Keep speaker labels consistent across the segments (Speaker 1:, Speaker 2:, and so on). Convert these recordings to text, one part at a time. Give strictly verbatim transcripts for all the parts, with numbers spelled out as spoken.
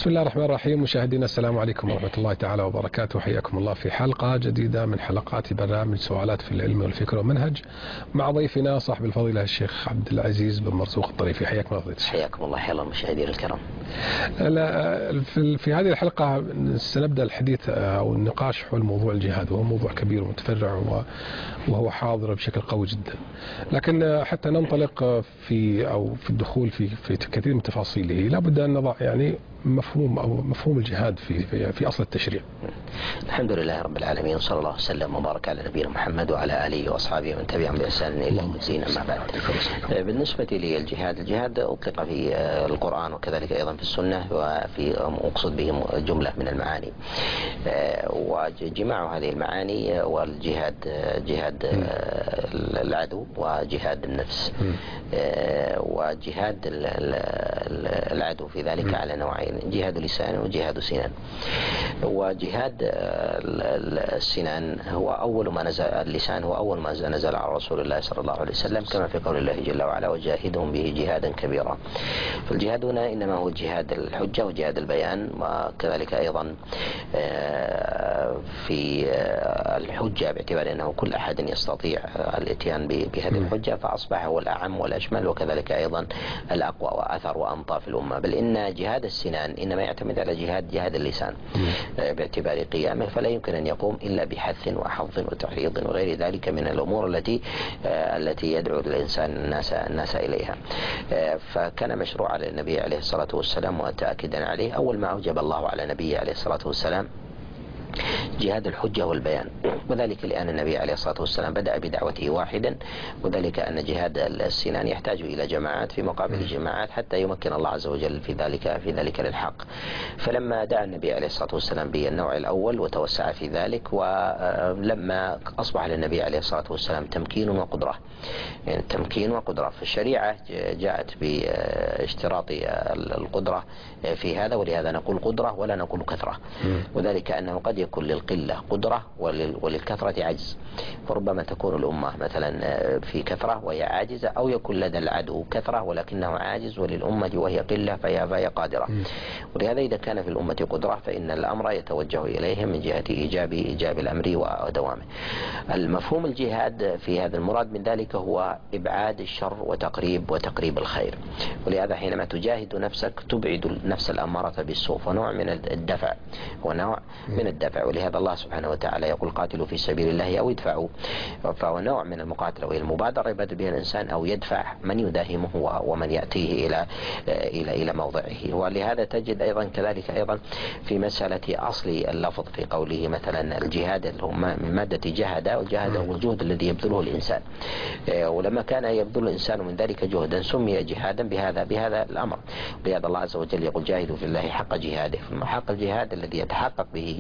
Speaker 1: بسم الله الرحمن الرحيم. مشاهدينا السلام عليكم ورحمة الله تعالى وبركاته، حياكم الله في حلقة جديدة من حلقات برنامج سؤالات في العلم والفكر والمنهج مع ضيفنا صاحب الفضيلة الشيخ عبد العزيز بن مرزوق الطريفي. حياكم الله فضيلة الشيخ.
Speaker 2: حياكم الله. حيا الله المشاهدين الكرام.
Speaker 1: في, في هذه الحلقة سنبدأ الحديث أو النقاش حول موضوع الجهاد، وهو موضوع كبير ومتفرع وهو حاضر بشكل قوي جدا، لكن حتى ننطلق في أو في الدخول في في كثير من تفاصيله لابد أن نضع يعني مفهوم أو مفهوم الجهاد في في, في أصل التشريع.
Speaker 2: الحمد لله رب العالمين، صلى الله وسلم وبارك على نبينا محمد وعلى آله وأصحابه ومن تبعهم بإحسان إلى يوم الدين. أما بعد، بالنسبة للجهاد، الجهاد أطلق في القرآن وكذلك أيضا في السنة، وفي أقصد به جملة من المعاني، وجماع هذه المعاني والجهاد جهاد العدو وجهاد النفس. وجهاد العدو في ذلك على نوعين: جهاد لسان وجهاد سنان. وجهاد السنان هو أول ما نزل، اللسان هو أول ما نزل على رسول الله صلى الله عليه وسلم، كما في قول الله جل وعلا: وجاهدهم به جهادا كبيرا. فالجهاد هنا إنما هو جهاد الحجة وجهاد البيان، وكذلك أيضا في الحجة باعتبار أنه كل أحد يستطيع الاتيان بهذه الحجة، فأصبح هو الأعم والأشمل، وكذلك أيضا الأقوى وأثر وأمطى في الأمة. بل إن جهاد السنان إنما يعتمد على جهاد جهاد اللسان باعتبار قيامه، فلا يمكن أن يقوم إلا بحث وحظ وتحريض وغير ذلك من الأمور التي التي يدعو الإنسان الناس الناس إليها. فكان مشروع على النبي عليه الصلاة والسلام، وتأكيدا عليه أول ما أوجب الله على نبيه عليه الصلاة والسلام جهاد الحجة والبيان، وذلك لأن النبي عليه الصلاة والسلام بدأ بدعوته واحدا، وذلك أن جهاد السنان يحتاج إلى جماعات في مقابل الجماعات حتى يمكن الله عز وجل في ذلك في ذلك للحق. فلما دعا النبي عليه الصلاة والسلام بالنوع الأول وتوسع في ذلك، ولما أصبح للنبي عليه الصلاة والسلام تمكين وقدرة، يعني تمكين وقدرة، فالشريعة جاءت باشتراط القدرة في هذا، ولهذا نقول قدرة ولا نقول كثرة، وذلك أنه قد يكون للقلة قدرة وللكثرة عجز، فربما تكون الأمة مثلا في كثرة وهي عاجزة، أو يكون لدى العدو كثرة ولكنه عاجز، وللأمة وهي قلة فهي, فهي قادرة. ولهذا إذا كان في الأمة قدرة فإن الأمر يتوجه إليهم من جهة إيجاب إيجاب الأمر ودوامه. المفهوم الجهاد في هذا المراد من ذلك هو إبعاد الشر وتقريب وتقريب الخير. ولهذا حينما تجاهد نفسك تبعد النفس الأمارة بالسوء، ونوع من الدفع ونوع من الدفع. ولهذا الله سبحانه وتعالى يقول: قاتلوا في سبيل الله أو ادفعوا، فهو نوع من المقاتلة وهي المبادرة يبادر بها الإنسان أو يدفع من يداهمه ومن يأتيه إلى إلى إلى موضعه. ولهذا تجد أيضا كذلك أيضا في مسألة أصل اللفظ في قوله مثلا الجهاد اللي هو من مادة جهد، والجهاد هو الجهد الذي يبذله الإنسان، ولما كان يبذل الإنسان من ذلك جهدا سمي جهادا بهذا بهذا الأمر. لهذا الله عز وجل يقول: جاهدوا في الله حق جهاده. حق الجهاد الذي يتحقق به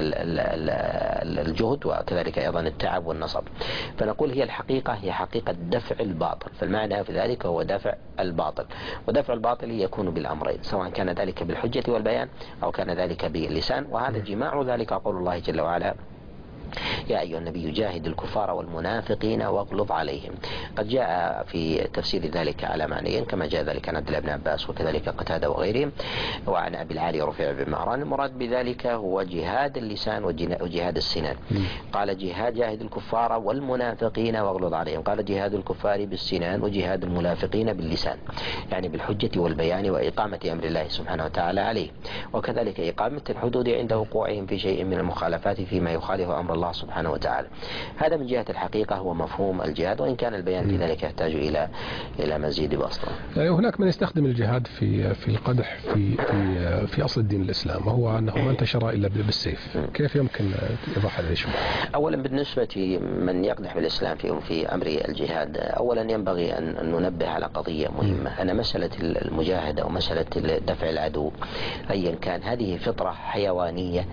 Speaker 2: الجهد وكذلك أيضا التعب والنصب. فنقول هي الحقيقة هي حقيقة دفع الباطل، فالمعنى في ذلك هو دفع الباطل، ودفع الباطل يكون بالأمرين، سواء كان ذلك بالحجة والبيان أو كان ذلك باللسان. وهذا جماع ذلك قول الله جل وعلا: يا أيها النبي جاهد الكفار والمنافقين واغلظ عليهم. قد جاء في تفسير ذلك على معنيين، كما جاء ذلك عن عبد الله بن عباس وكذلك قتادة وغيرهم، وعن أبي العالي رفيع بن مهران. المراد بذلك هو جهاد اللسان وجهاد السنان. قال: جهاد جاهد الكفار والمنافقين واغلظ عليهم. قال: جهاد الكفار بالسنان وجهاد المنافقين باللسان، يعني بالحجة والبيان وإقامة أمر الله سبحانه وتعالى عليه، وكذلك إقامة الحدود عند وقوعهم في شيء من المخالفات فيما يخالف أمر الله سبحانه وتعالى. هذا من جهة الحقيقة هو مفهوم الجهاد، وإن كان البيان في ذلك يحتاج إلى إلى مزيد بسط.
Speaker 1: يعني هناك من يستخدم الجهاد في في القدح في في في أصل الدين الإسلام، وهو أنه ما انتشر إلا بالسيف. كيف يمكن إيضاح هذا الشيء؟
Speaker 2: أولا بالنسبة من يقدح بالإسلام في في أمر الجهاد، أولا ينبغي أن ننبه على قضية مهمة، أن مسألة المجاهدة ومسألة دفع العدو أيا كان هذه فطرة حيوانية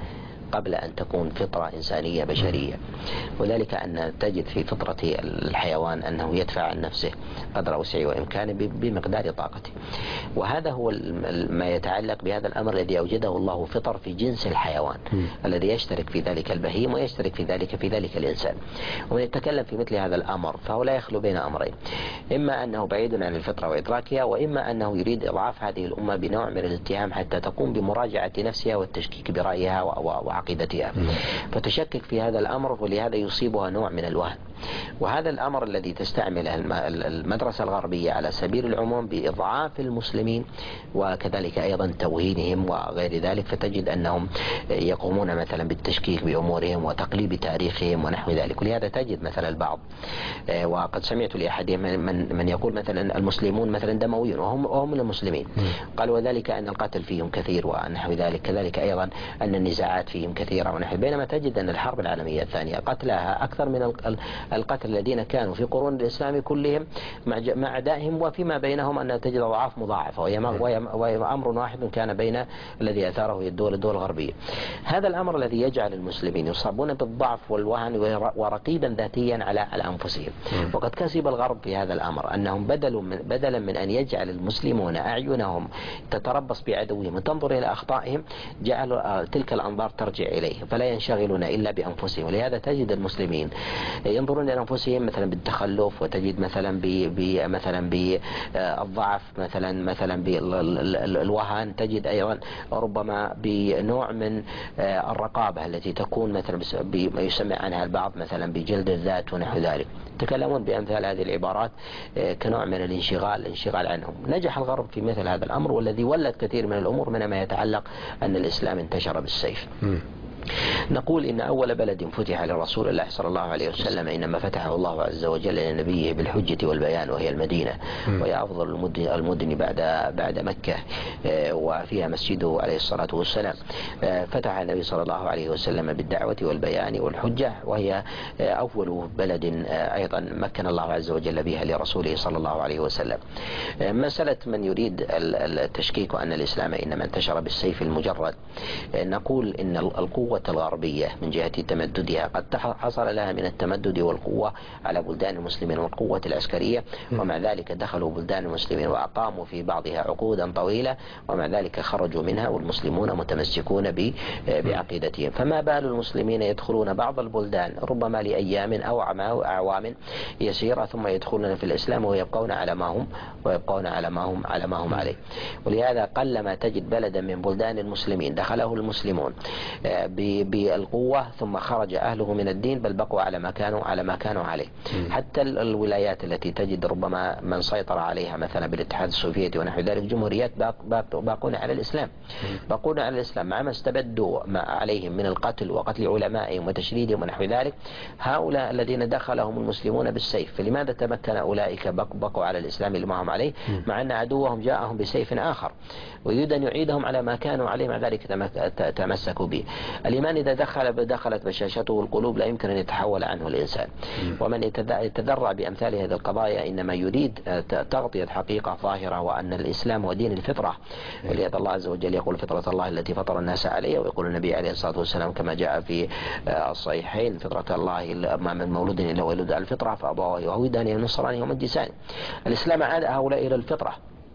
Speaker 2: قبل أن تكون فطرة إنسانية بشرية. وذلك أن تجد في فطرة الحيوان أنه يدفع عن نفسه قدر وسعه وإمكانه بمقدار طاقته، وهذا هو ما يتعلق بهذا الأمر الذي أوجده الله فطر في جنس الحيوان الذي يشترك في ذلك البهيم ويشترك في ذلك في ذلك الإنسان. ومن يتكلم في مثل هذا الأمر فهو لا يخلو بين أمرين، إما أنه بعيد عن الفطرة وإدراكها، وإما أنه يريد إضعاف هذه الأمة بنوع من الاتهام حتى تقوم بمراجعة نفسها والتشكيك برأيها وعقيدتها، فتشكك في هذا الأمر، ولهذا يصيبها نوع من الوهن. وهذا الأمر الذي تستعمله المدرسة الغربية على سبيل العموم بإضعاف المسلمين وكذلك أيضا توهينهم وغير ذلك، فتجد أنهم يقومون مثلا بالتشكيك بأمورهم وتقليب تاريخهم ونحو ذلك. ولهذا تجد مثلا البعض، وقد سمعت لأحدهم من, من يقول مثلا المسلمون مثلا دمويون وهم, وهم من المسلمين، قال وذلك أن القتل فيهم كثير ونحو ذلك، كذلك أيضا أن النزاعات فيهم كثيرة ونحو، بينما تجد أن الحرب العالمية الثانية قتلها أكثر من القتل الذين كانوا في قرون الإسلام كلهم مع أعدائهم، وفيما بينهم أن تجد أضعاف مضاعفة، وهي أمر واحد كان بين الذي أثاره الدول الدول الغربية. هذا الأمر الذي يجعل المسلمين يصابون بالضعف والوهن ورقيبا ذاتيا على على أنفسهم. وقد كسب الغرب في هذا الأمر أنهم بدلوا من بدلا من أن يجعل المسلمون أعينهم تتربص بعدوهم وتنظر إلى أخطائهم، جعلوا تلك الأنظار ترجع إليه، فلا ينشغلون إلا بأنفسهم. ولهذا تجد المسلمين ينظرون إلى أنفسهم مثلا بالتخلف، وتجد مثلا ب مثلا بالضعف، مثلا مثلا بالوهن، تجد أيضا ربما بنوع من الرقابة التي تكون مثلا بما يسمى عنها البعض مثلا بجلد الذات ونحو ذلك، يتكلمون بأمثال هذه العبارات كنوع من الانشغال الانشغال عنهم. نجح الغرب في مثل هذا الأمر، والذي ولد كثير من الأمور من ما يتعلق أن الإسلام انتشر بالسيف. نقول إن أول بلد فتح لرسول الله صلى الله عليه وسلم إنما فتحه الله عز وجل لنبيه بالحجة والبيان، وهي المدينة، وهي أفضل المدن, المدن بعد بعد مكة، وفيها مسجده عليه الصلاة والسلام. فتح النبي صلى الله عليه وسلم بالدعوة والبيان والحجة، وهي أول بلد أيضا مكن الله عز وجل بها لرسوله صلى الله عليه وسلم. مسألة من يريد التشكيك أن الإسلام إنما انتشر بالسيف المجرد، نقول إن القوة الغربية من جهة تمددها قد حصل لها من التمدد والقوة على بلدان المسلمين والقوة العسكرية، ومع ذلك دخلوا بلدان المسلمين وأقاموا في بعضها عقودا طويلة، ومع ذلك خرجوا منها والمسلمون متمسكون بعقيدتهم. فما بال المسلمين يدخلون بعض البلدان ربما لأيام أو أعوام يسيرة ثم يدخلون في الإسلام ويبقون على ما هم ويبقون على ما هم على ما هم عليه. ولهذا قلما تجد بلدا من بلدان المسلمين دخله المسلمون بالقوة ثم خرج أهله من الدين، بل بقوا على ما كانوا على ما كانوا عليه. حتى الولايات التي تجد ربما من سيطر عليها مثلا بالاتحاد السوفيتي ونحو ذلك جمهوريات باقون على الإسلام باقون على الإسلام مع ما استبدوا ما عليهم من القتل وقتل علمائهم وتشريدهم ونحو ذلك. هؤلاء الذين دخلهم المسلمون بالسيف، فلماذا تمكن أولئك بقوا على الإسلام اللي ما هم عليه، مع أن عدوهم جاءهم بسيف آخر ويريد أن يعيدهم على ما كانوا عليه، مع ذلك تمسكوا به. الإيمان إذا دخل دخلت بشاشته القلوب لا يمكن أن يتحول عنه الإنسان. ومن يتذرع بأمثال هذه القضايا إنما يريد تغطية حقيقة ظاهرة، وأن الإسلام هو دين الفطرة. ولهذا الله عز وجل يقول فطرة الله التي فطر الناس عليها، ويقول النبي عليه الصلاة والسلام كما جاء في الصحيحين فطرة الله ما من مولود إلا ولد على الفطرة فأبواه يهودانه ونصرانه ومجسانه. الإسلام عاد هؤلاء إلى الفطرة.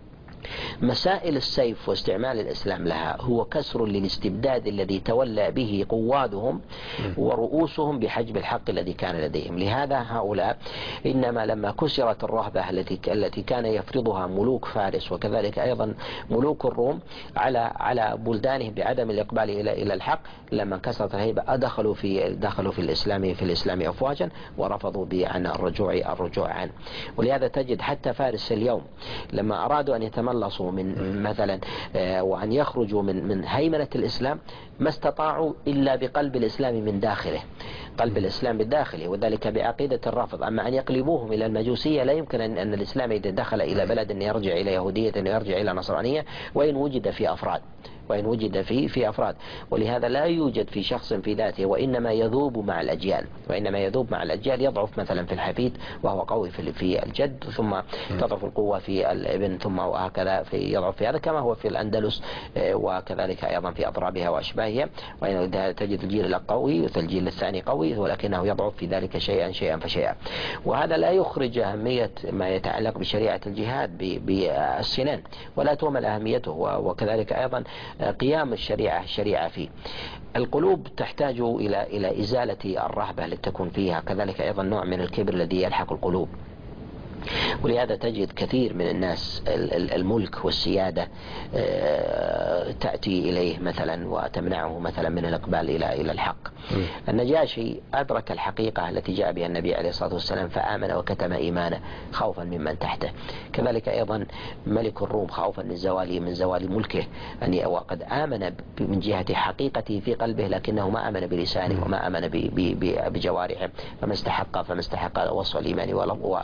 Speaker 2: مسائل السيف واستعمال الإسلام لها هو كسر للاستبداد الذي تولى به قوادهم ورؤوسهم بحجب الحق الذي كان لديهم. لهذا هؤلاء إنما لما كسرت الرهبة التي التي كان يفرضها ملوك فارس وكذلك أيضا ملوك الروم على على بلدانهم بعدم الإقبال إلى إلى الحق، لما انكسرت الهيبة أدخلوا في دخلوا في الإسلام في الإسلام أفواجا ورفضوا عن الرجوع الرجوع عنه. ولهذا تجد حتى فارس اليوم لما أرادوا أن يتملصوا من مثلا وأن يخرجوا من من هيمنة الإسلام ما استطاعوا إلا بقلب الإسلام من داخله، قلب الإسلام بداخله، وذلك بعقيدة الرفض. أما أن يقلبوهم إلى المجوسية لا يمكن أن, أن الإسلام إذا دخل إلى بلد أن يرجع إلى يهودية أن يرجع إلى نصرانية، وإن وجد في أفراد وإن وجد في في أفراد، ولهذا لا يوجد في شخص في ذاته، وإنما يذوب مع الأجيال، وإنما يذوب مع الأجيال. يضعف مثلا في الحفيد وهو قوي في في الجد، ثم تضعف القوة في الابن، ثم وهكذا في يضعف في هذا، كما هو في الأندلس وكذلك أيضا في أضرابها وأشباهها. وإن تجد الجيل القوي والجيل الثاني قوي، ولكنه يضعف في ذلك شيئا شيئا فشيئا. وهذا لا يخرج أهمية ما يتعلق بشريعة الجهاد بالسنان، ولا تهمل أهميته، وكذلك أيضا قيام الشريعة الشريعة فيه. القلوب تحتاج إلى إلى إزالة الرهبة التي تكون فيها، كذلك أيضا نوع من الكبر الذي يلحق القلوب. ولهذا تجد كثير من الناس الملك والسيادة تأتي إليه مثلا وتمنعه مثلا من الإقبال إلى إلى الحق. النجاشي أدرك الحقيقة التي جاء بها النبي عليه الصلاة والسلام فآمن وكتم إيمانه خوفا ممن تحته. كذلك أيضا ملك الروم خوفا من زوال من زوال ملكه، أن وقد آمن من جهة حقيقته في قلبه، لكنه ما آمن بلسانه وما آمن بجوارحه، فما استحق فما استحق وصف الإيمان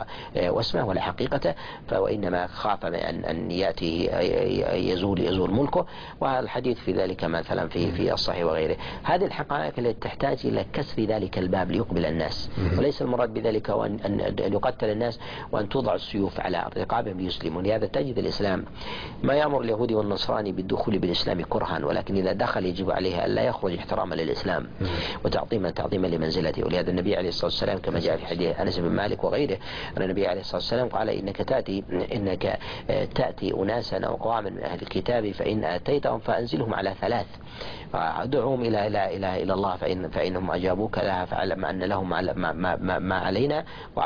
Speaker 2: واسمه ولا حقيقته، فإنما خاف من أن أن يأتي يزول يزول ملكه. والحديث في ذلك مثلا في في الصحيح وغيره. هذه الحقائق التي تحتاج إلى كسر ذلك الباب ليقبل الناس، وليس المراد بذلك أن أن يقتل الناس وأن توضع السيوف على رقابهم ليسلمون. لهذا تجد الإسلام ما يأمر اليهودي والنصراني بالدخول بالإسلام كرها، ولكن إذا دخل يجب عليه أن لا يخرج احتراما للإسلام وتعظيما تعظيما لمنزلته. ولهذا النبي عليه الصلاة والسلام كما جاء في حديث أنس بن مالك وغيره أن النبي عليه الصلاة والسلام قال إنك تأتي إنك تأتي أناسا أو قواما من أهل الكتاب، فإن أتيتهم فأنزلهم على ثلاث، ادعوهم إلى إلى إلى إلى الله، فإن فإنهم أجابوك لها فاعلم أن لهم ما, ما, ما, ما علينا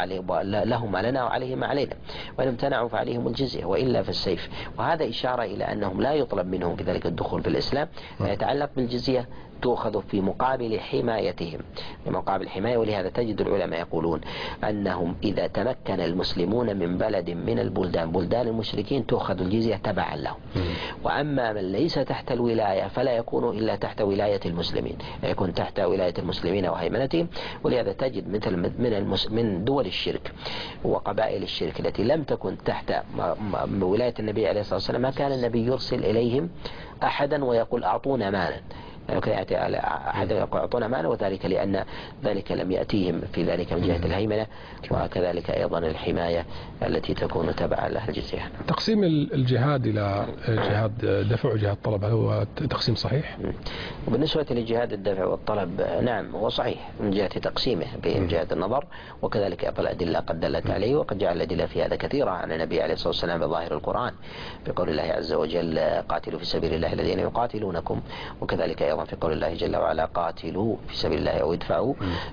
Speaker 2: ولهم ما لنا وعليهم ما علينا، وإن امتنعوا فعليهم الجزية وإلا فالسيف. وهذا إشارة إلى أنهم لا يطلب منهم في ذلك الدخول في الإسلام، ما يتعلق بالجزية تؤخذ في مقابل حمايتهم، في مقابل حماية. ولهذا تجد العلماء يقولون أنهم إذا تمكن المسلمون من بلد من البلدان بلدان المشركين تؤخذ الجزية تبعا لهم، وأما من ليس تحت الولاية فلا يكون إلا تحت ولاية المسلمين، يكون تحت ولاية المسلمين وهيمنتهم. ولهذا تجد مثل من من دول الشرك وقبائل الشرك التي لم تكن تحت ولاية النبي عليه الصلاة والسلام ما كان النبي يرسل إليهم أحدا ويقول أعطونا مالا، يمكن يأتي أحد يقول أعطونا مالا، وذلك لأن ذلك لم يأتيهم في ذلك من جهة الهيمنة، وكذلك أيضا الحماية التي تكون تبع لها الجزية.
Speaker 1: تقسيم الجهاد إلى جهاد دفع وجهاد طلب هو تقسيم صحيح؟
Speaker 2: وبالنسبة لجهاد الدفع والطلب نعم هو صحيح من جهة تقسيمه بين جهة النظر، وكذلك أيضا الأدلة قد دلت عليه، وقد جاء الأدلة في هذا كثيرة عن النبي عليه الصلاة والسلام بظاهر القرآن بقول الله عز وجل قاتلوا في سبيل الله الذين يقاتلونكم، وكذلك أيضا في قول الله جل وعلا قاتلوا في سبيل الله أو ادفعوا،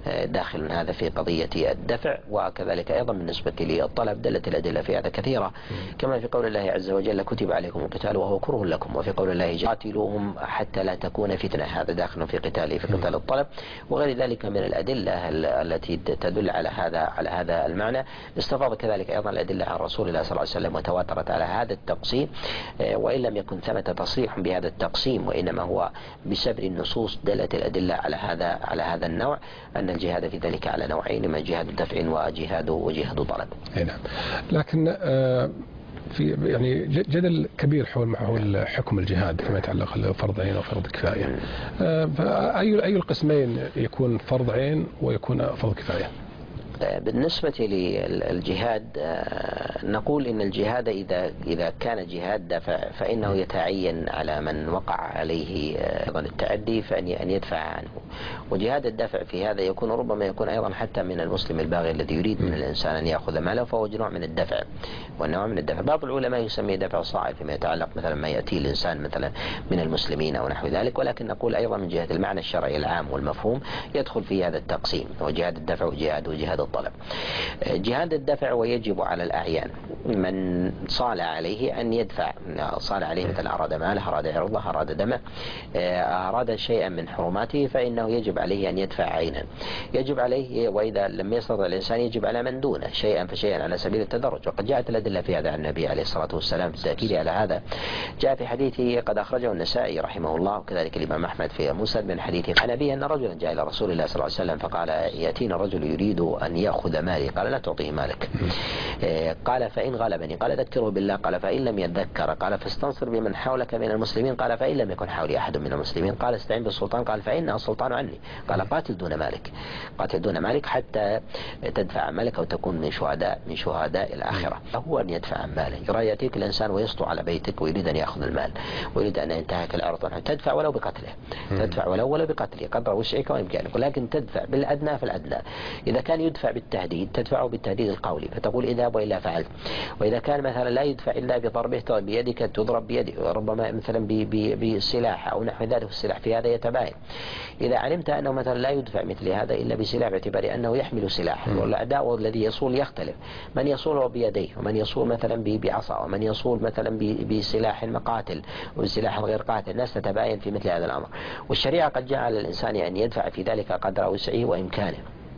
Speaker 2: داخل هذا في قضية الدفع. وكذلك أيضا بالنسبة للطلب دلت الأدلة في هذا كثيرة، كما في قول الله عز وجل كتب عليكم القتال وهو كره لكم، وفي قول الله جل قاتلوهم حتى لا تكون فتنة، هذا داخل في قتال في قتال الطلب. وغير ذلك من الأدلة التي تدل على هذا على هذا المعنى. استفاض كذلك أيضا الأدلة عن رسول الله صلى الله عليه وسلم وتواترت على هذا التقسيم، وإن لم يكن ثمة تصريح بهذا التقسيم، وإنما هو بسبب النصوص دلت الأدلة على هذا على هذا النوع، أن الجهاد في ذلك على نوعين، من جهاد دفع وجهاد وجهاد طلب.
Speaker 1: نعم. لكن في يعني جدل كبير حول حول حكم الجهاد فيما يتعلق بفرض عين وفرض كفاية، فأي أي القسمين يكون فرض عين ويكون فرض كفاية؟
Speaker 2: بالنسبة للجهاد نقول إن الجهاد إذا إذا كان جهاد دفع فإنه يتعين على من وقع عليه أيضا التعدي فأن أن يدفع عنه. وجهاد الدفع في هذا يكون ربما يكون أيضا حتى من المسلم الباغي الذي يريد من الإنسان أن يأخذ ماله، فهو نوع من الدفع، والنوع من الدفع بعض العلماء يسميه دفع صاعد فيما يتعلق مثلا ما يأتي الإنسان مثلا من المسلمين أو نحو ذلك، ولكن نقول أيضا من جهة المعنى الشرعي العام والمفهوم يدخل في هذا التقسيم، وجهاد الدفع وجهاد وجهاد الطلب. جهاد الدفع ويجب على الأعيان من صال عليه أن يدفع، صال عليه مثلا أراد ماله أراد عرضه أراد دمه أراد شيئا من حرماته فإنه يجب عليه أن يدفع عينا، يجب عليه، وإذا لم يستطع الإنسان يجب على من دونه شيئا فشيئا على سبيل التدرج. وقد جاءت الأدلة في هذا عن النبي عليه الصلاة والسلام بالتأكيد على هذا. جاء في حديثه قد أخرجه النسائي رحمه الله وكذلك الإمام أحمد في مسند من حديث عن أبيه أن رجلا جاء إلى رسول الله صلى الله عليه وسلم فقال يأتينا رجل يريد أن أن يأخذ مالي؟ قال لا تعطيه مالك. قال فإن غلبني؟ قال ذكره بالله. قال فإن لم يتذكر؟ قال فاستنصر بمن حولك من المسلمين. قال فإن لم يكن حولي أحد من المسلمين؟ قال استعين بالسلطان. قال فإن السلطان عني. قال قاتل دون مالك، قاتل دون مالك حتى تدفع عن مالك أو تكون من شهداء من شهداء الآخرة. هو أن يدفع عن ماله. يرى يأتيك الإنسان ويسطو على بيتك ويريد أن يأخذ المال ويريد أن ينتهك العرض، تدفع ولو بقتله، تدفع ولو ولو بقتله قدر وسعك وإمكانك، ولكن تدفع بالأدنى في الأدنى. إذا كان يدفع بالتهديد تدفعه بالتهديد القولي، فتقول اذهب وإلا فعلت. وإذا كان مثلا لا يدفع إلا بضربه بيدك تضرب بيدك، ربما مثلا بسلاح أو نحو ذلك، السلاح في هذا يتباين. إذا علمت أنه مثلا لا يدفع مثل هذا إلا بسلاح باعتبار أنه يحمل سلاح، والأعداء الذي يصول يختلف، من يصول بيديه ومن يصول مثلا بعصا ومن يصول مثلا بسلاح مقاتل وبسلاح غير قاتل، الناس تتباين في مثل هذا الأمر. والشريعة قد جعل الإنسان أن يدفع في ذلك قدر وسعه وإمكانه،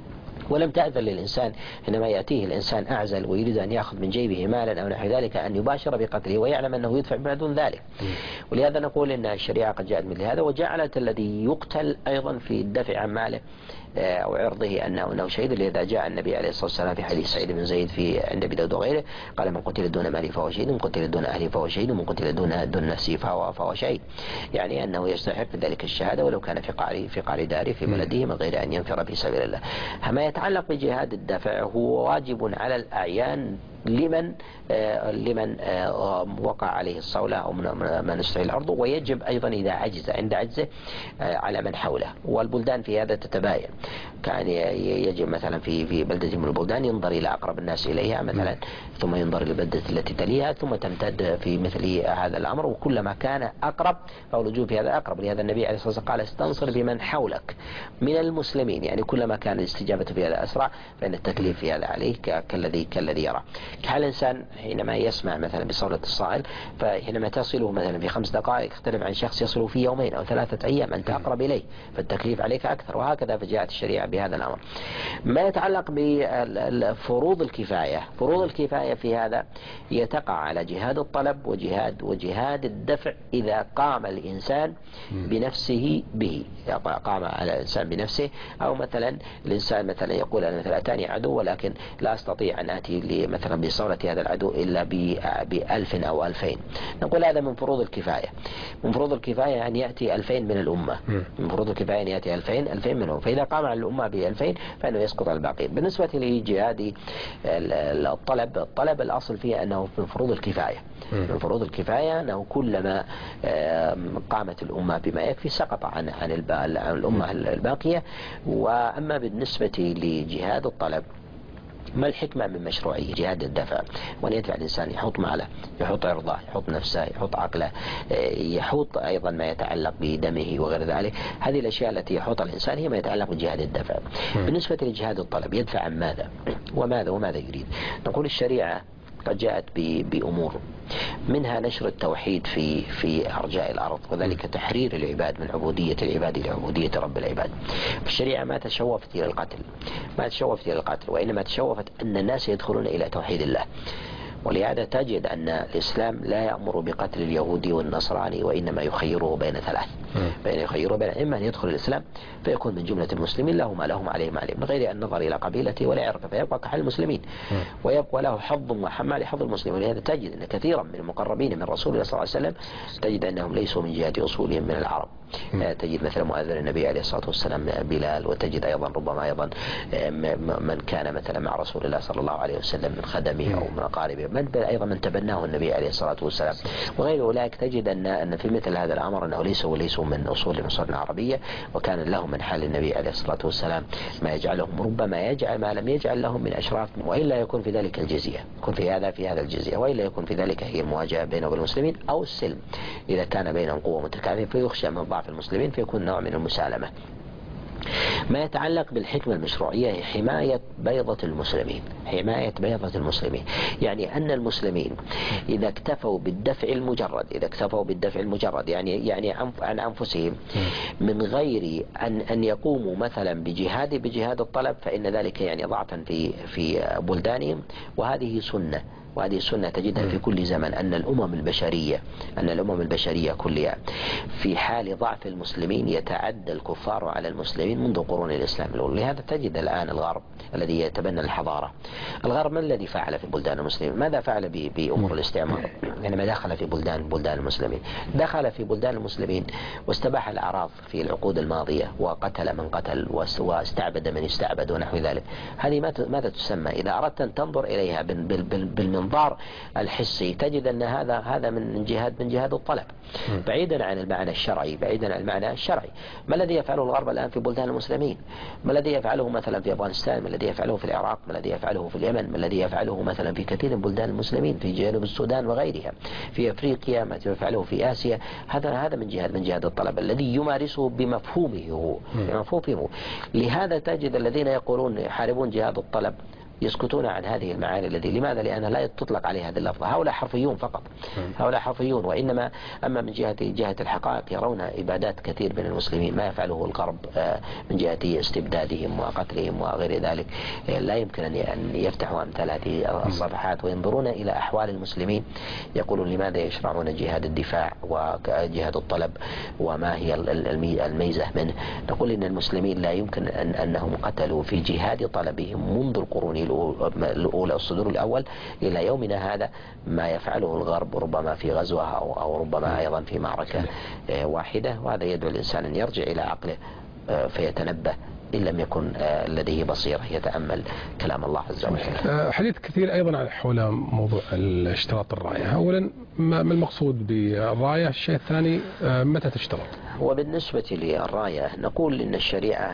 Speaker 2: ولم تأذن للإنسان حينما يأتيه الإنسان أعزل ويريد أن يأخذ من جيبه مالا أو نحو ذلك أن يباشر بقتله ويعلم أنه يدفع بما دون ذلك. ولهذا نقول إن الشريعة قد جاءت مثل هذا، وجعلت الذي يقتل أيضا في الدفع عن ماله أو عرضه أنه أنه شهيد. لذا جاء النبي عليه الصلاة والسلام في حديث سعيد بن زيد في عند أبي داود وغيره قال من قتل دون ماله فهو شهيد، من قتل دون أهله فهو شهيد، ومن قتل دون دون نفسه فهو فهو شهيد. يعني أنه يستحق ذلك الشهادة ولو كان في قعر في قعر داره في بلده من غير أن ينفر في سبيل الله. ما يتعلق بجهاد الدفع هو واجب على الأعيان لمن آه لمن آه وقع عليه الصولة أو من استحيل الأرض، ويجب أيضا إذا عجز عند عجزه آه على من حوله. والبلدان في هذا تتباين، كان يجب مثلا في في بلدة من البلدان ينظر إلى أقرب الناس إليها مثلا، ثم ينظر إلى البلدة التي تليها، ثم تمتد في مثل هذا الأمر، وكلما كان أقرب فهو الوجوب في هذا أقرب. لهذا النبي عليه الصلاة والسلام قال استنصر بمن حولك من المسلمين، يعني كلما كان الاستجابة في هذا أسرع فإن التكليف في هذا عليه كالذي كالذي يرى. كحال الإنسان حينما يسمع مثلا بصولة الصائل، فحينما تصله مثلا في خمس دقائق يختلف عن شخص يصله في يومين أو ثلاثة أيام، أنت أقرب إليه فالتكليف عليك أكثر، وهكذا فجاءت الشريعة بهذا الأمر. ما يتعلق بفروض الكفاية، فروض الكفاية في هذا هي تقع على جهاد الطلب وجهاد وجهاد الدفع إذا قام الإنسان بنفسه به، قام على الإنسان بنفسه، أو مثلا الإنسان مثلا يقول أنا مثلا أتاني عدو ولكن لا أستطيع أن آتي مثلا بصولة هذا العدو إلا بألف أو ألفين، نقول هذا من فروض الكفاية. من فروض الكفاية أن يأتي ألفين من الأمة، من فروض الكفاية أن يأتي ألفين ألفين منهم، فإذا قام على الأمة بألفين فإنه يسقط الباقي. بالنسبة لجهاد الطلب، الطلب الأصل فيه أنه من فروض الكفاية، من فروض الكفاية أنه كلما قامت الأمة بما يكفي سقط عن عن الأمة الباقية. وأما بالنسبة لجهاد الطلب، ما الحكمة من مشروعية جهاد الدفع؟ وأن يدفع الإنسان يحط ماله، يحط عرضه، يحط نفسه، يحط عقله، يحط أيضا ما يتعلق بدمه وغير ذلك. هذه الأشياء التي يحطها الإنسان هي ما يتعلق بجهاد الدفع. بالنسبة لجهاد الطلب يدفع عن ماذا وماذا وماذا يريد؟ نقول الشريعة قد جاءت بأمور منها نشر التوحيد في في أرجاء الأرض، وذلك تحرير العباد من عبودية العباد إلى عبودية رب العباد. الشريعة ما تشوفت إلى القتل، ما تشوفت إلى القتل، وإنما تشوفت أن الناس يدخلون إلى توحيد الله. ولهذا تجد أن الإسلام لا يأمر بقتل اليهودي والنصراني، وإنما يخيره بين ثلاث، بين يخيره بين إما أن يدخل الإسلام فيكون من جملة المسلمين له ما لهم عليه ما عليه من غير أن نظر إلى قبيلته ولا عرقه، فيبقى كحال المسلمين ويبقى له حظ وحمى لحظ المسلمين. ولهذا تجد أن كثيرا من المقربين من رسول الله صلى الله عليه وسلم تجد أنهم ليسوا من جهة أصولهم من العرب. تجد مثلا مؤذن النبي عليه الصلاة والسلام بلال، وتجد أيضا ربما أيضا من كان مثلا مع رسول الله صلى الله عليه وسلم من خدمه أو من أقاربه، من أيضا من تبناه النبي عليه الصلاة والسلام وغير أولئك. تجد أن أن في مثل هذا الأمر أنه ليسوا وليسوا من أصول مصر العربية، وكان لهم من حال النبي عليه الصلاة والسلام ما يجعلهم، ربما يجعل ما لم يجعل لهم من أشراف، وإلا يكون في ذلك الجزية، يكون في هذا في هذا الجزية، وإلا يكون في ذلك هي المواجهة بينه وبين المسلمين أو السلم إذا كان بينهم قوة متكافئة فيخشى من ضعف المسلمين فيكون نوع من المسالمة. ما يتعلق بالحكمة المشروعية هي حماية بيضة المسلمين، حماية بيضة المسلمين، يعني أن المسلمين إذا اكتفوا بالدفع المجرد، إذا اكتفوا بالدفع المجرد يعني يعني عن أنفسهم من غير أن أن يقوموا مثلا بجهاد بجهاد الطلب، فإن ذلك يعني ضعفا في في بلدانهم، وهذه سنة وهذه السنة تجدها في كل زمن، أن الأمم البشرية أن الأمم البشرية كلها في حال ضعف المسلمين يتعدى الكفار على المسلمين منذ قرون الإسلام الأولى. لهذا تجد الآن الغرب الذي يتبنى الحضارة، الغرب ما الذي فعل في بلدان المسلمين؟ ماذا فعل بأمور الاستعمار؟ عندما دخل في بلدان بلدان المسلمين، دخل في بلدان المسلمين واستباح الأعراض في العقود الماضية، وقتل من قتل واستعبد من استعبد ونحو ذلك. هذه ماذا تسمى؟ إذا أردت أن تنظر إليها بالمنظار الحسي تجد أن هذا هذا من جهاد من جهاد الطلب، بعيدا عن المعنى الشرعي، بعيدا عن المعنى الشرعي. ما الذي يفعله الغرب الآن في بلدان المسلمين؟ ما الذي يفعله مثلا في أفغانستان؟ ما الذي يفعله في العراق؟ ما الذي يفعله في اليمن؟ ما الذي يفعله مثلا في كثير من بلدان المسلمين في جنوب السودان وغيرها، في أفريقيا، ما يفعله في آسيا؟ هذا هذا من جهاد من جهاد الطلب الذي يمارسه بمفهومه هو بمفهومه. لهذا تجد الذين يقولون يحاربون جهاد الطلب يسكتون عن هذه المعاني. الذي لماذا؟ لأنها لا تطلق عليها هذه اللفظة. هؤلاء حرفيون فقط، هؤلاء حرفيون. وإنما أما من جهة جهة الحقائق يرون إبادات كثير من المسلمين ما يفعله الغرب من جهة استبدادهم وقتلهم وغير ذلك. لا يمكن أن يفتحوا أمثال هذه الصفحات وينظرون إلى أحوال المسلمين، يقولون لماذا يشرعون جهاد الدفاع وجهاد الطلب وما هي الميزة منه؟ نقول إن المسلمين لا يمكن أن أنهم قتلوا في جهاد طلبهم منذ القرون الأولى الصدور الأول إلى يومنا هذا ما يفعله الغرب، ربما في غزوة أو ربما أيضا في معركة واحدة. وهذا يدعو الإنسان أن يرجع إلى عقله فيتنبه إن لم يكن لديه بصيرة يتأمل كلام الله عز وجل.
Speaker 1: حديث كثير أيضا عن حول موضوع اشتراط الراية. أولا ما المقصود بالراية؟ الشيء الثاني متى تشترط؟
Speaker 2: وبالنسبة للراية نقول إن الشريعة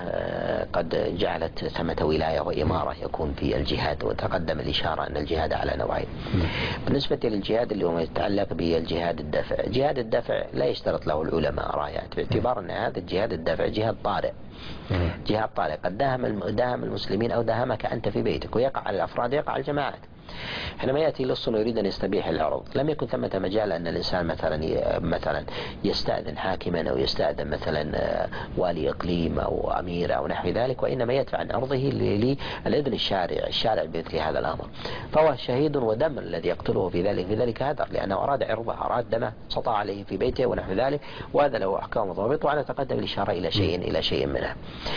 Speaker 2: قد جعلت ثمة ولاية وإمارة يكون في الجهاد، وتقدم الإشارة أن الجهاد على نوعين. بالنسبة للجهاد اللي هو يتعلق بالجهاد الدفع، جهاد الدفع لا يشترط له العلماء رايات، باعتبار أن هذا الجهاد الدفع جهاد طارئ، جهاد طارئ قد داهم داهم المسلمين أو داهمك أنت في بيتك، ويقع على الأفراد ويقع على الجماعات. حينما يأتي لص ويريد أن يستبيح العرض لم يكن ثمة مجال أن الإنسان مثلا مثلا يستأذن حاكما أو يستأذن مثلا والي إقليم أو أمير أو نحو ذلك، وإنما يدفع عن عرضه للإذن الشارع الشارع بمثل هذا الأمر. فهو شهيد ودم الذي يقتله في ذلك في ذلك هدر، لأنه أراد عرضه، أراد دمه، سطع عليه في بيته ونحو ذلك، وهذا له أحكام وضوابط، وأنا تقدم الإشارة إلى شيء إلى شيء منها.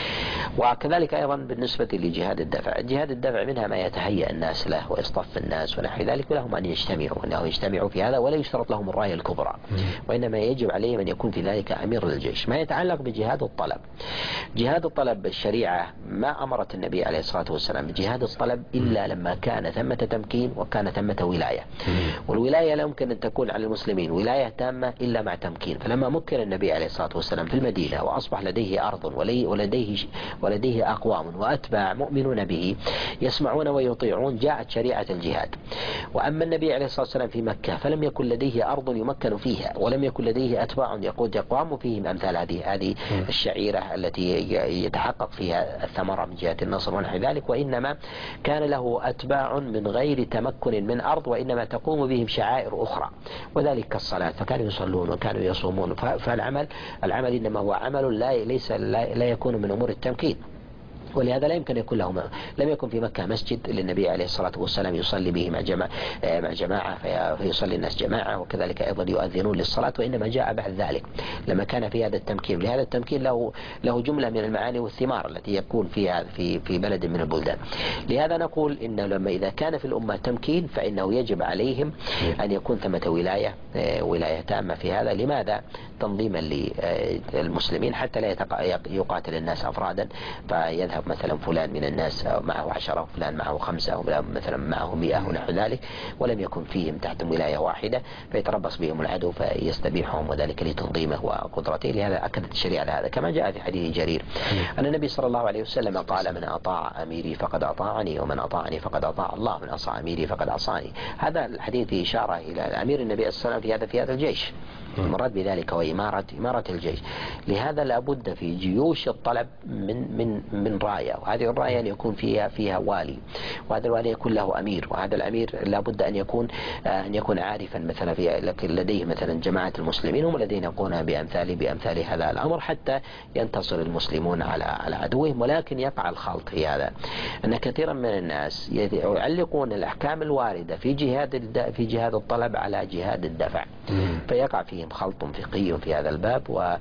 Speaker 2: وكذلك أيضا بالنسبة لجهاد الدفع، جهاد الدفع منها ما يتهيأ الناس له ويصطف الناس ونحو ذلك، ولهم أن يجتمعوا أنهم يجتمعوا في هذا، ولا يشترط لهم الراية الكبرى، وإنما يجب عليهم أن يكون في ذلك أمير للجيش. ما يتعلق بجهاد الطلب، جهاد الطلب الشريعة ما أمرت النبي عليه الصلاة والسلام بجهاد الطلب إلا لما كان ثمة تمكين وكان ثمة ولاية، والولاية لا يمكن أن تكون على المسلمين ولاية تامة إلا مع تمكين. فلما مكن النبي عليه الصلاة والسلام في المدينة وأصبح لديه أرض ولديه ولديه أقوام وأتباع مؤمنون به يسمعون ويطيعون، جاءت شريعة الجهاد. وأما النبي عليه الصلاة والسلام في مكة فلم يكن لديه أرض يمكن فيها، ولم يكن لديه أتباع يقود يقوم فيهم أمثال هذه هذه الشعيرة التي يتحقق فيها الثمرة من جهة النصر ونحو ذلك، وإنما كان له أتباع من غير تمكن من أرض، وإنما تقوم بهم شعائر أخرى، وذلك كالصلاة، فكانوا يصلون وكانوا يصومون. فالعمل العمل إنما هو عمل لا ليس لا, لا يكون من أمور التمكين، ولهذا لا يمكن يكون لهم. لم يكن في مكة مسجد للنبي عليه الصلاة والسلام يصلي به مع جماعة مع جماعة فيصلي الناس جماعة، وكذلك أيضا يؤذنون للصلاة، وإنما جاء بعد ذلك لما كان في هذا التمكين. لهذا التمكين له له جملة من المعاني والثمار التي يكون فيها في في بلد من البلدان. لهذا نقول إن لما إذا كان في الأمة تمكين فإنه يجب عليهم أن يكون ثمة ولاية ولاية تامة في هذا. لماذا؟ تنظيما للمسلمين حتى لا يقاتل الناس أفرادا، فيذهب مثلا فلان من الناس معه عشرة وفلان معه خمسة وفلان مثلا معه مئة ونحو ذلك، ولم يكن فيهم تحت ولاية واحدة، فيتربص بهم العدو فيستبيحهم، وذلك لتنظيمه وقدرته. لهذا أكدت الشريعة على هذا، كما جاء في حديث جرير أن النبي صلى الله عليه وسلم قال: من أطاع أميري فقد أطاعني، ومن أطاعني فقد أطاع الله، من عصى أميري فقد عصاني. هذا الحديث إشارة إلى أمير النبي صلى الله عليه وسلم في هذا في هذا الجيش، المراد بذلك هو إمارة إمارة الجيش. لهذا لابد في جيوش الطلب من من من راية، وهذه الراية أن يكون فيها فيها والي، وهذا الوالي يكون له أمير، وهذا الأمير لابد أن يكون أن يكون عارفا مثلا في لديه مثلا جماعة المسلمين هم الذين يقومون بأمثال بأمثال هذا الأمر حتى ينتصر المسلمون على على عدوهم. ولكن يقع الخلط في هذا، أن كثيرا من الناس يعلقون الأحكام الواردة في جهاد في جهاد الطلب على جهاد الدفع، فيقع فيهم خلط فقهي في هذا الباب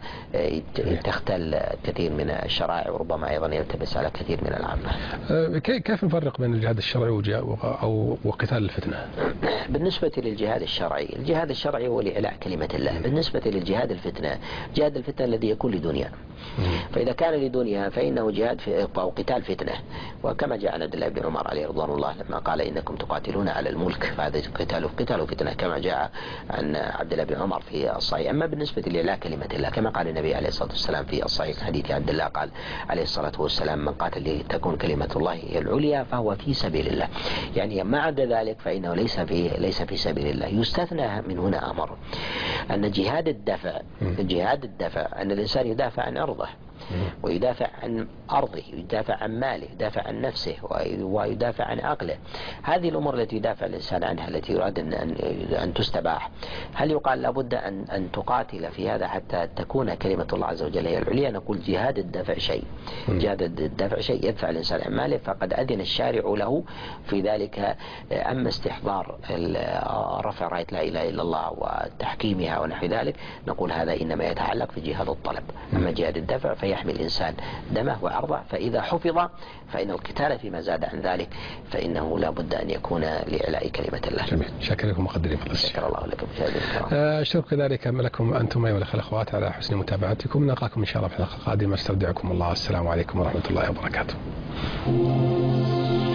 Speaker 2: وتختل كثير من الشرائع، وربما أيضا يلتبس على كثير من العامة.
Speaker 1: كيف نفرق بين الجهاد الشرعي أو وقتال الفتنة؟
Speaker 2: بالنسبة للجهاد الشرعي، الجهاد الشرعي هو لإعلاء كلمة الله. بالنسبة للجهاد الفتنة، جهاد الفتنة الذي يكون لدنيا، فإذا كان لدنيا فإنه جهاد في أو قتال فتنة، وكما جاء عن عبد الله بن عمر عليه رضوان الله لما قال إنكم تقاتلون على الملك، فهذا قتال قتال فتنة كما جاء عن عبد الله بن عمر في الصحيح. أما بالنسبة لإعلاء كلمة الله كما قال النبي عليه الصلاة والسلام في الصحيح حديث عبد الله قال عليه الصلاة والسلام: من قاتل لتكون كلمة الله هي العليا فهو في سبيل الله. يعني ما عدا ذلك فإنه ليس في ليس في سبيل الله. يستثنى من هنا أمر أن جهاد الدفع جهاد الدفع أن الإنسان يدافع عن عرضه ويدافع عن أرضه، يدافع عن ماله، يدافع عن نفسه، ويدافع عن عقله. هذه الأمور التي يدافع الإنسان عنها التي يراد أن, أن تستباح، هل يقال لابد أن, أن تقاتل في هذا حتى تكون كلمة الله عز وجل هي العليا؟ نقول جهاد الدفع شيء جهاد الدفع شيء يدفع الإنسان عن ماله، فقد أذن الشارع له في ذلك. أما استحضار رفع راية لا إله إلا الله وتحكيمها ونحو ذلك نقول هذا إنما يتعلق في جهاد الطلب. أما جهاد الدفع فيحمي الإنسان دمه وعرضه، فإذا حفظ فإن القتال فيما زاد عن ذلك فإنه لا بد أن يكون لإعلاء كلمة الله.
Speaker 1: جميل، شكرا لكم مقدرين فضل.
Speaker 2: شكر الله لكم مشاهدينا الكرام.
Speaker 1: أشكر كذلك لكم أنتم أيها الأخوة والأخوات على حسن متابعتكم. نلقاكم إن شاء الله في حلقة قادمة. استودعكم الله، السلام عليكم ورحمة الله وبركاته.